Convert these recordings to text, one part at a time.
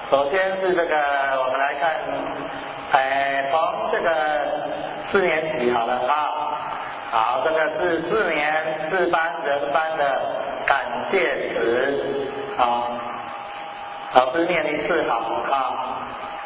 首先是这个，我们来看，从这个4年级好了啊。好，这个是4年4班人班的感谢词啊。老师念一次好啊。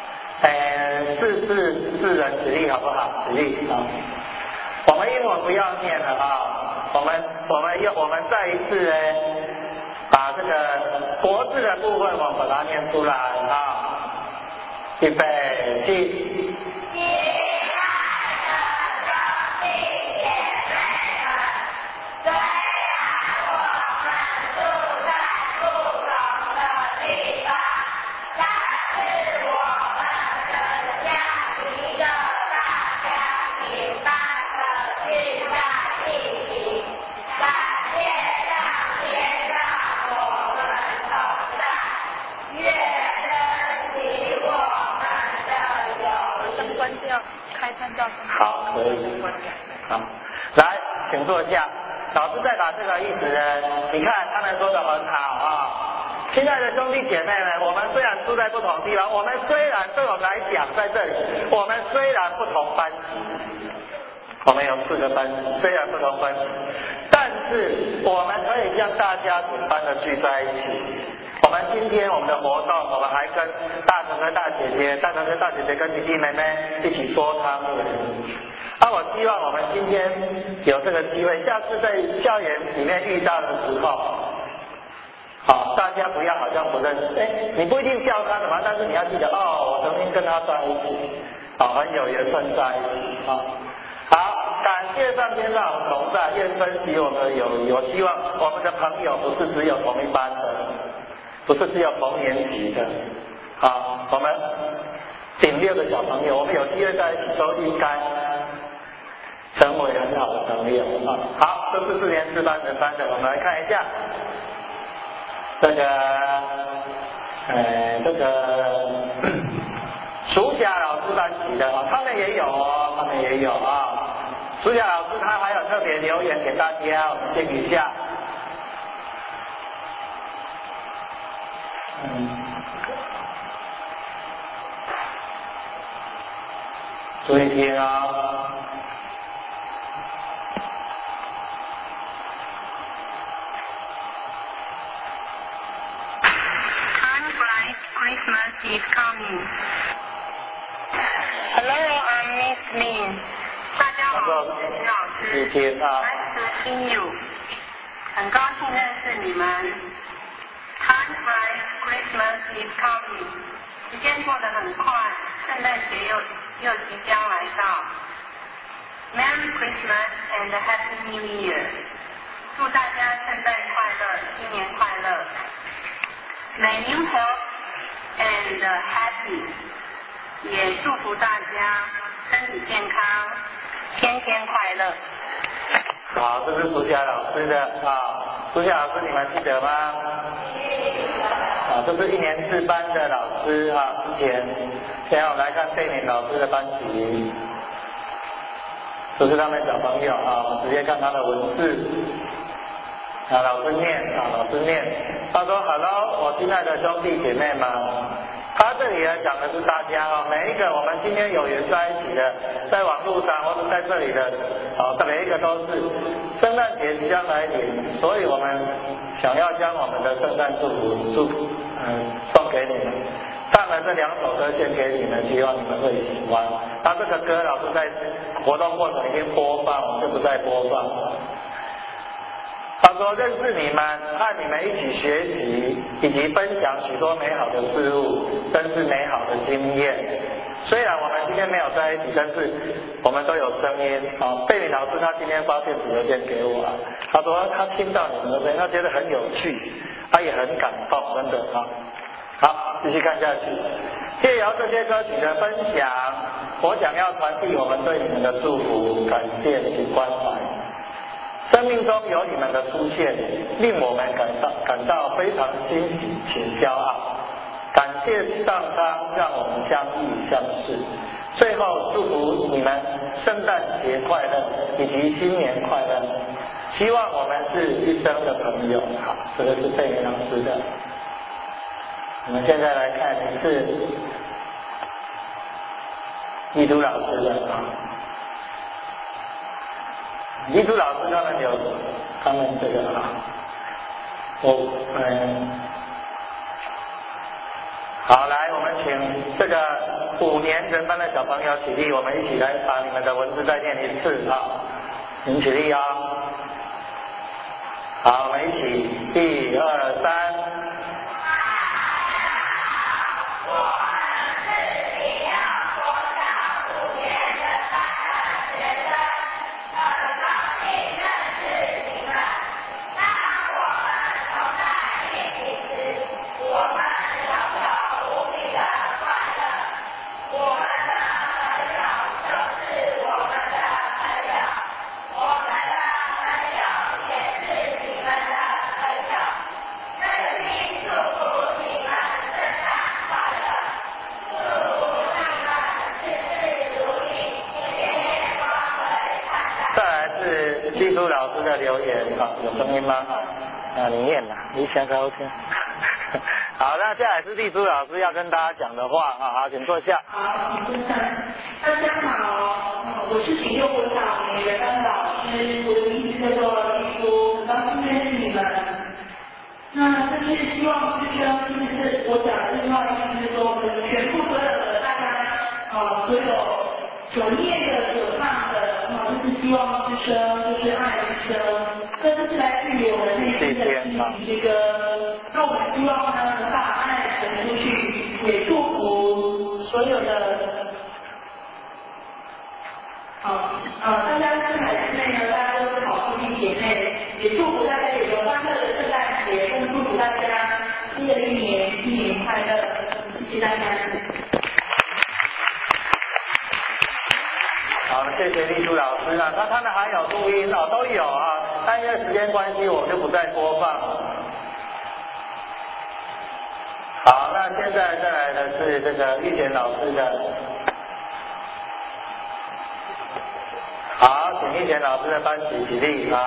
四人举例好不好？举例啊。我们英文不要念了啊，我们再一次呢，把这个国字的部分我们把它念出来啊。预备起。好，可以。好，来，请坐下。老师再把这个意思呢，你看他们说的很好啊。亲爱的兄弟姐妹们，我们虽然住在不同地方，我们虽然对我们来讲在这里，我们虽然不同班级，我们有4个班级，虽然不同班级，但是我们可以像大家族般的聚在一起。我们今天我们的活动，我们还跟大哥哥、大姐姐、大哥哥、大姐姐跟弟弟妹妹一起说汤圆。我希望我们今天有这个机会，下次在校园里面遇到的时候，好，大家不要好像不认识，你不一定叫他什么，但是你要记得我曾经跟他在一起，很有缘分在一起啊。好，感谢上天让我们同在，愿珍惜我们的友谊。我希望我们的朋友不是只有同一班的，不是只有同年级的，好，我们顶6个小朋友，我们有机会在一起都应该成为很好的朋友啊。好，这是4年4班人班的，我们来看一下这个暑假老师班级的他们也有啊。暑假老师他还有特别留言给大家，我们听一下。注意听啊。 Christmas is coming. Hello, I'm Miss Lin. 大家好，我是徐老师。Nice to see you. 很高兴认识你们。Time flies, Christmas is coming. 时间过得很快，圣诞节又即将来到。Merry Christmas and Happy New Year. 祝大家圣诞快乐，新年快乐。May you health.and happy， 也祝福大家身体健康，天天快乐。 好，这是苏霞老师的苏霞老师你们记得吗？这是1年4班的老师现在我们来看贝敏老师的班级，这是他们小朋友我们直接看他的文字。老师念，他说 Hello， 我亲爱的兄弟姐妹们，他这里讲的是大家每一个我们今天有缘在一起的，在网络上或者在这里的每一个都是圣诞节即将来临，所以我们想要将我们的圣诞祝福送给你们，唱了这2首歌献给你们，希望你们会喜欢。这个歌老师在活动过程已经播放，我们就不再播放了。他说认识你们，和你们一起学习，以及分享许多美好的事物，真是美好的经验。虽然我们今天没有在一起，但是我们都有声音。贝敏老师他今天发电子邮件给我他说他听到你们的声音，他觉得很有趣，他也很感动，真的好，继续看下去。借由这些歌曲的分享，我想要传递我们对你们的祝福、感谢及关怀。生命中有你们的出现，令我们感到非常欣喜且骄傲。感谢上苍让我们相遇相识。最后祝福你们圣诞节快乐以及新年快乐。希望我们是一生的朋友。好，这个是贝敏老师的。 我们现在来看是艺都老师的啊，艺都老师他们有他们这个啊，好，来，我们请这个5年人班的小朋友起立，我们一起来把你们的文字再念一次啊，请起立啊。好，我们一起1、2、3。丽珠老师的留言啊，有声音吗？啊，你念啦，你先高听。好，那接下来是丽珠老师要跟大家讲的话啊，好，请坐下。 好，请坐下。大家好，我是请幼国小年人班的老师，我的名字叫做丽珠，很高兴认识你们。那这是希望就是我讲的这句话，意思是说我们全部所有的大家所有所念的、所唱的。就是希望之声，就是爱之声，这就是来自于我们内心的心灵之歌。那我们希望呢，能把爱传出去，也祝福所有的大家在海之内呢，大家都是好兄弟姐妹，也祝福大家有个欢乐的圣诞节，更祝福大家新的一年新年快乐，谢谢大家。 好，谢谢丽珠老师啊，那他们还有录音哦，都有啊，但因为时间关系，我就不再播放。好，那现在再来的是这个玉贤老师的，好，请玉贤老师的班级起立啊。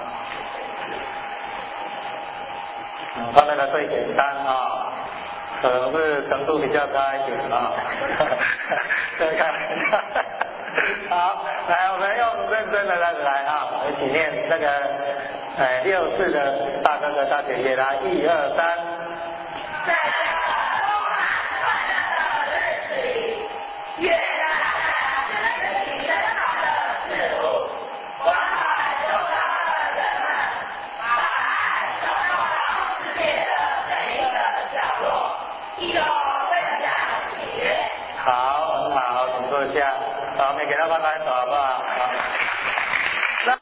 他们的最简单啊，可能是程度比较高一点啊。再看。好，来，我们用认真的来啊，一起念那个6次的大哥哥大姐姐来，1、2、3。 在充满快乐的日子里，越大家珍惜美好的事物，关怀受伤的人们，把爱传到世界的每一个角落，一同分享喜悦。 好，很好，请坐下。好，我们给他拍拍手好不好？好。